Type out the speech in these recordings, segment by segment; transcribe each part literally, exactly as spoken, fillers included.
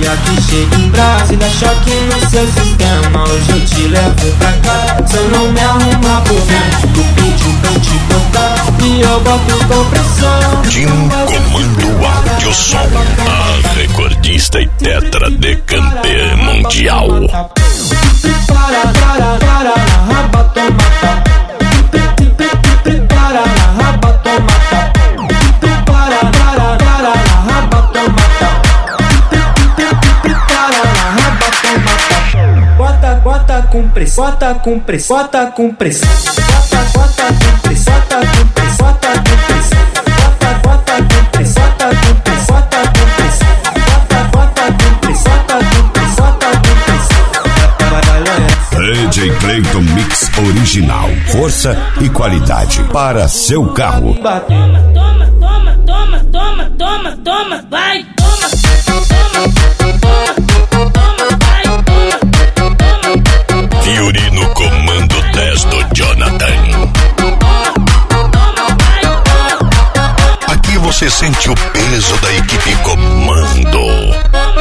Mania que chega em Brás e dá choque no seu sistema. Hoje eu te levo pra cá, se eu não me arrumar por dentro. Tu pediu pra eu te botar e eu boto com pressão. Tim Comando Áudio Som, a recordista e tetra de campeã mundial. Para, para, para, na raba toma tá. Para, na raba toma tá. Para, para, para, na raba toma tá. Para, na raba toma tá. Bota, bota com pressão, bota com pressão, bota com pressão. Bota, bota com pressão, bota com pressão, bota com pressão. Bota, bota com pressão, bota com pressão, bota com pressão. Bota, bota com pressão, bota com pressão, bota com pressão. D J Clayton Mix Original. Força e qualidade para seu carro. Toma, toma, toma, toma, toma, toma, toma, vai, toma, toma, toma, toma, vai, toma, toma. Fiorino Comando dez do Jonathan. Aqui você sente o peso da equipe Comando.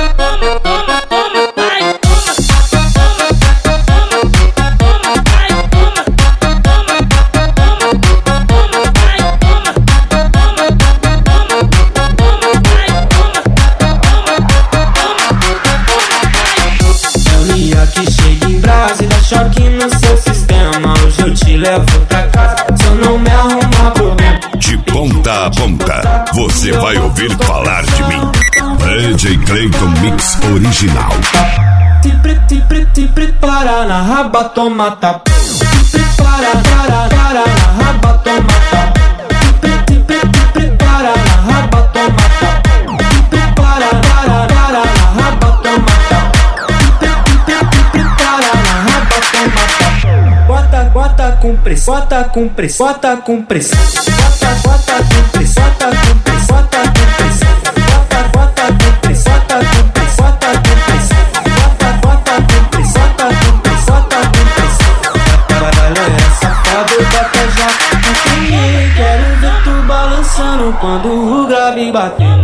Que chega em Brás e dá choque no seu sistema. Hoje eu te levo pra casa, se eu não me arrumar por dentro. De ponta a ponta, você vai ouvir falar de mim. D J Clayton Mix Original. Te pre, te pre, te prepara na raba toma tá. Te prepara, para, para, na raba toma tá. Te pre, te pre, te prepara na raba toma tá. Te prepara, para, para, na raba toma tá. Bota, bota com pressão, bota com pressão, bota com pressão. Bota, bota com pressão, bota com pressão, bota com pressão. Bota, bota com pressão, bota com pressão, bota com pressão. Bota, bota com pressão, bota com pressão, bota com pressão. Galera safado, bota já. Quero ver tu balançando quando o grave bater.